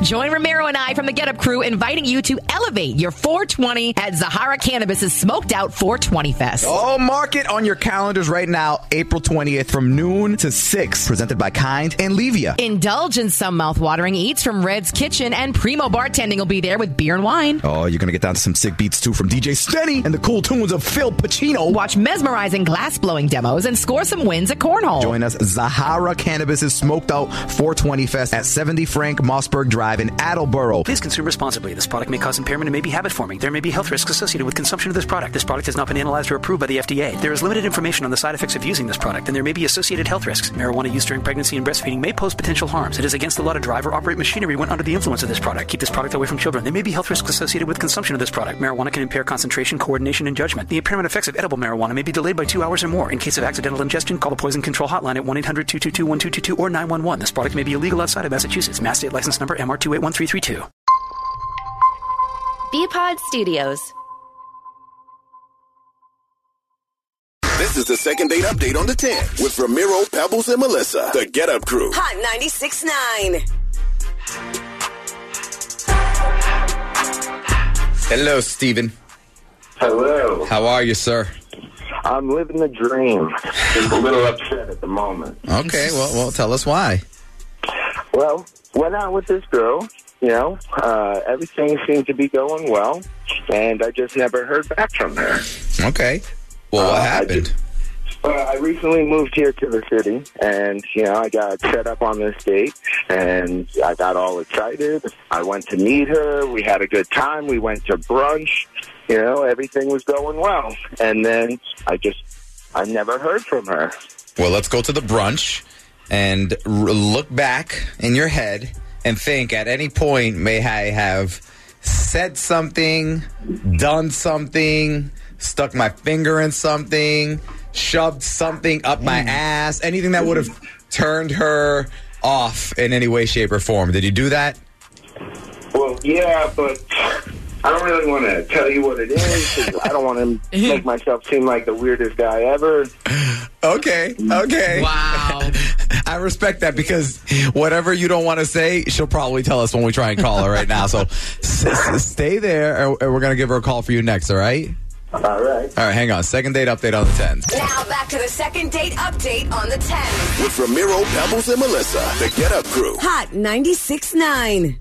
Join Ramiro and I from the Get Up crew inviting you to elevate your 420 at Zahara Cannabis' Smoked Out 420 Fest. Oh, mark it on your calendars right now, April 20th from noon to 6, presented by Kind and Levia. Indulge in some mouth-watering eats from Red's Kitchen, and Primo Bartending will be there with beer and wine. Oh, you're going to get down to some sick beats, too, from DJ Stenny and the cool tunes of Phil Pacino. Watch mesmerizing glass-blowing demos and score some wins at Cornhole. Join us, Zahara Cannabis' Smoked Out 420 Fest at 70 Frank Mossberg Drive in Attleboro. Please consume responsibly. This product may cause impairment and may be habit-forming. There may be health risks associated with consumption of this product. This product has not been analyzed or approved by the FDA. There is limited information on the side effects of using this product, and there may be associated health risks. Marijuana use during pregnancy and breastfeeding may pose potential harms. It is against the law to drive or operate machinery when under the influence of this product. Keep this product away from children. There may be health risks associated with consumption of this product. Marijuana can impair concentration, coordination, and judgment. The impairment effects of edible marijuana may be delayed by 2 hours or more. In case of accidental ingestion, call the Poison Control Hotline at 1-800-222-1222 or 911. This product may be illegal outside of Massachusetts. Mass State License Number MR281332. Bpod Studios. This is the second date update on the 10 with Ramiro, Pebbles, and Melissa. The Get Up Crew. Hot 96.9. Hello, Steven. Hello. How are you, sir? I'm living the dream. Just a little upset at the moment. Okay, well, tell us why. Well, went out with this girl. You know, everything seemed to be going well, and I just never heard back from her. Okay. Well, what happened? I recently moved here to the city, and, you know, I got set up on this date, and I got all excited. I went to meet her. We had a good time. We went to brunch. You know, everything was going well. And then I never heard from her. Well, let's go to the brunch and look back in your head and think at any point may I have said something, done something, stuck my finger in something, shoved something up my ass, anything that would have turned her off in any way, shape, or form. Did you do that? Well, yeah, but I don't really want to tell you what it is because I don't want to make myself seem like the weirdest guy ever. Okay. Wow. I respect that because whatever you don't want to say, she'll probably tell us when we try and call her right now. So stay there, and we're going to give her a call for you next, all right? All right. All right, hang on. Second date update on the 10. Now back to the second date update on the 10. With Ramiro, Pebbles, and Melissa. The Get Up Crew. Hot 96.9.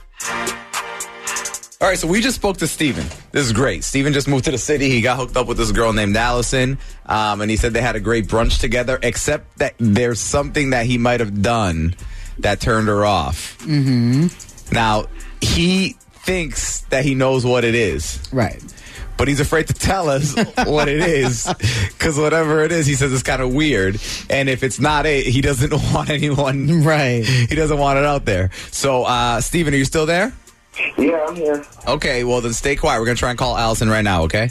All right, so we just spoke to Steven. This is great. Steven just moved to the city. He got hooked up with this girl named Allison, and he said they had a great brunch together, except that there's something that he might have done that turned her off. Mm-hmm. Now, he thinks that he knows what it is. Right. But he's afraid to tell us what it is, because whatever it is, he says it's kind of weird. And if it's not it, he doesn't want anyone. Right. He doesn't want it out there. So, Steven, are you still there? Yeah, I'm here. Okay, well, then stay quiet. We're going to try and call Allison right now, okay?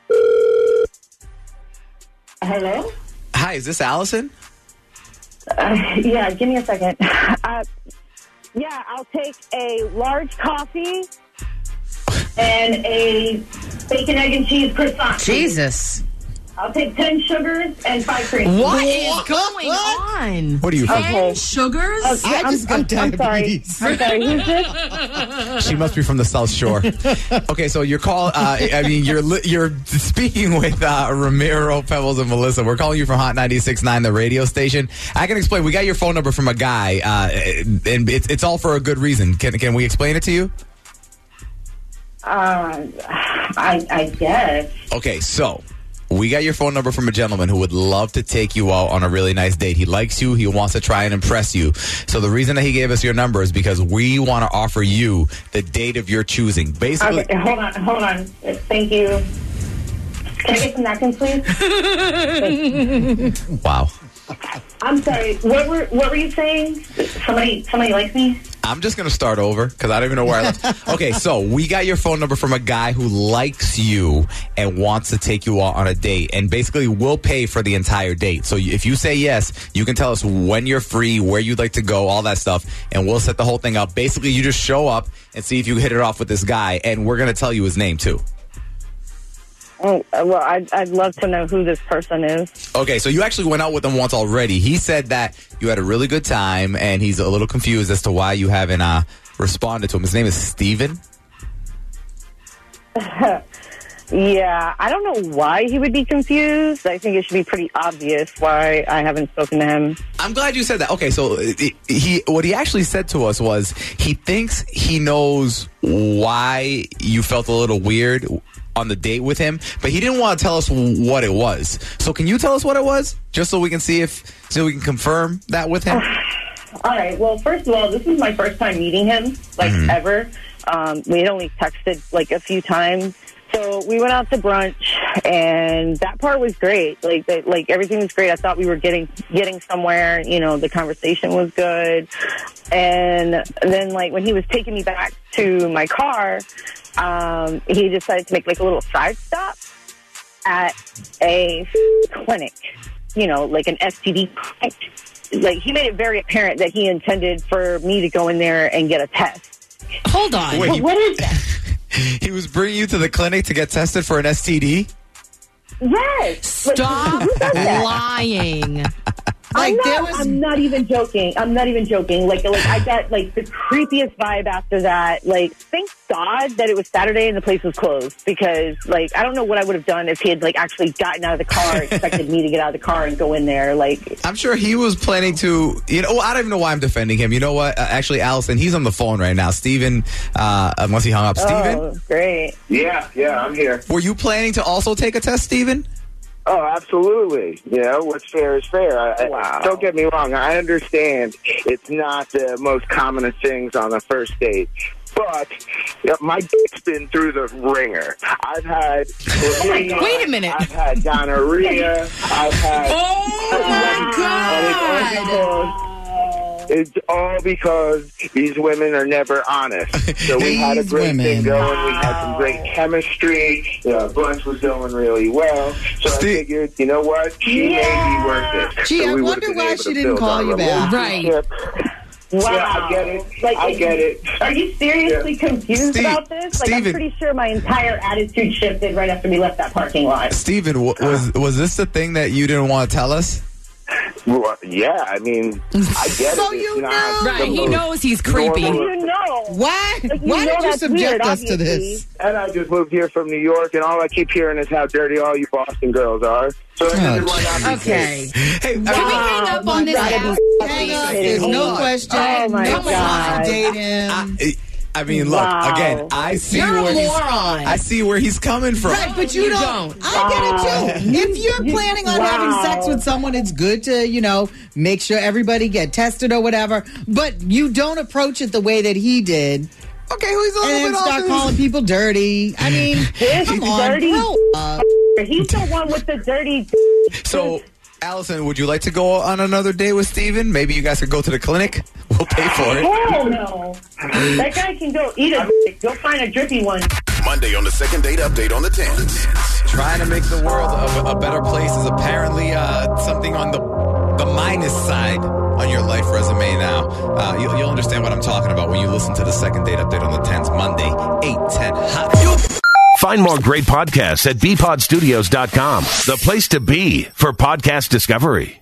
Hello? Hi, is this Allison? Yeah, give me a second. Yeah, I'll take a large coffee and a bacon, egg, and cheese croissant. Jesus. I'll take 10 sugars and 5 cream. What is going on? What are you thinking? 10 sugars? I just got diabetes. I'm sorry, who's this? She must be from the South Shore. Okay, so you're you're speaking with Ramiro, Pebbles, and Melissa. We're calling you from Hot 96.9, the radio station. I can explain. We got your phone number from a guy, and it's all for a good reason. Can we explain it to you? I guess. Okay, so we got your phone number from a gentleman who would love to take you out on a really nice date. He likes you. He wants to try and impress you. So the reason that he gave us your number is because we want to offer you the date of your choosing. Basically, Okay, hold on. Thank you. Can I get some napkins, please? wow. I'm sorry. What were you saying? Somebody likes me? I'm just going to start over because I don't even know where I left. Okay, so we got your phone number from a guy who likes you and wants to take you out on a date. And basically, we'll pay for the entire date. So if you say yes, you can tell us when you're free, where you'd like to go, all that stuff. And we'll set the whole thing up. Basically, you just show up and see if you hit it off with this guy. And we're going to tell you his name, too. Oh, well, I'd love to know who this person is. Okay, so you actually went out with him once already. He said that you had a really good time, and he's a little confused as to why you haven't responded to him. His name is Steven. Yeah, I don't know why he would be confused. I think it should be pretty obvious why I haven't spoken to him. I'm glad you said that. Okay, so what he actually said to us was he thinks he knows why you felt a little weird on the date with him, but he didn't want to tell us what it was. So can you tell us what it was, just so we can see so we can confirm that with him? All right. Well, first of all, this is my first time meeting him, ever. We had only texted a few times. So we went out to brunch, and that part was great. Everything was great. I thought we were getting somewhere. The conversation was good. And then, when he was taking me back to my car, he decided to make a little side stop at a clinic. An STD clinic. He made it very apparent that he intended for me to go in there and get a test. Hold on. Wait, what is that? He was bringing you to the clinic to get tested for an STD? Yes. Stop lying. I'm not even joking. I got the creepiest vibe after that. Thank God that it was Saturday and the place was closed, because I don't know what I would have done if he had actually gotten out of the car, expected me to get out of the car and go in there. I'm sure he was planning to. I don't even know why I'm defending him. You know what? Actually, Allison, he's on the phone right now. Steven, unless he hung up. Steven? Oh, great. Yeah, I'm here. Were you planning to also take a test, Steven? Oh, absolutely. What's fair is fair. Wow. Don't get me wrong. I understand it's not the most common of things on a first date. But my dick's been through the ringer. I've had... Wait a minute. I've had gonorrhea. I've had... Oh, my God. It's all because these women are never honest. So we had a great thing going. We had some great chemistry. Brunch was going really well. So I figured, you know what? She may be worth it. Gee, so I wonder why she didn't call you back. Right. Wow. Yeah, I get it. I get it. Are you seriously confused about this? I'm pretty sure my entire attitude shifted right after we left that parking lot. Steven, was this the thing that you didn't want to tell us? Well, yeah, I mean, I get So it. you know. Right, he knows he's creepy. normal- Why? Why did you subject us to this? And I just moved here from New York, and all I keep hearing is how dirty all you Boston girls are. So I figured why not be Okay. Hey, Can we hang up on this ass? Hang up. There's no question. Oh, my no God. date him. I mean, look, again, I see You're a where moron. I see where he's coming from. Right, but you don't. I get it, too. If you're planning on having sex with someone, it's good to, make sure everybody get tested or whatever. But you don't approach it the way that he did. Okay, who's a little And bit start off calling people dirty. I mean, come on. dirty. Grow up. He's the one with the dirty... So, Allison, would you like to go on another date with Steven? Maybe you guys could go to the clinic. We'll pay for it. Hell no. That guy can go eat a dick. Go find a drippy one. Monday on the second date update on the 10s. Trying to make the world a better place is apparently something on the minus side on your life resume now. You'll understand what I'm talking about when you listen to the second date update on the 10s, Monday, 8-10 hot. Find more great podcasts at bpodstudios.com, the place to be for podcast discovery.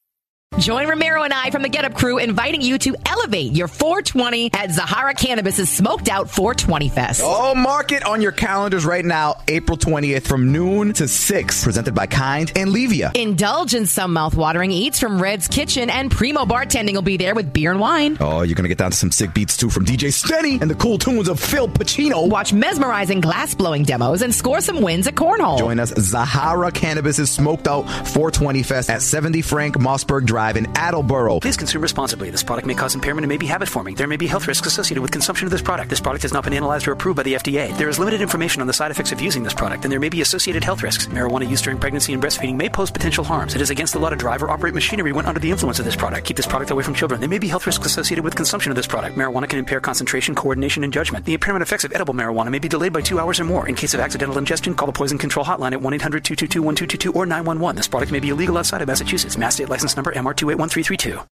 Join Ramiro and I from the Get Up crew inviting you to elevate your 420 at Zahara Cannabis's Smoked Out 420 Fest. Oh, mark it on your calendars right now, April 20th from noon to 6, presented by Kind and Levia. Indulge in some mouth-watering eats from Red's Kitchen, and Primo Bartending will be there with beer and wine. Oh, you're going to get down to some sick beats, too, from DJ Stenny and the cool tunes of Phil Pacino. Watch mesmerizing glass-blowing demos and score some wins at Cornhole. Join us, Zahara Cannabis's Smoked Out 420 Fest at 70 Frank Mossberg Drive in Attleboro. Please consume responsibly. This product may cause impairment and may be habit-forming. There may be health risks associated with consumption of this product. This product has not been analyzed or approved by the FDA. There is limited information on the side effects of using this product, and there may be associated health risks. Marijuana use during pregnancy and breastfeeding may pose potential harms. It is against the law to drive or operate machinery when under the influence of this product. Keep this product away from children. There may be health risks associated with consumption of this product. Marijuana can impair concentration, coordination, and judgment. The impairment effects of edible marijuana may be delayed by 2 hours or more. In case of accidental ingestion, call the Poison Control Hotline at 1-800-222-1222 or 911. This product may be illegal outside of Massachusetts. Mass State License Number MR2813332.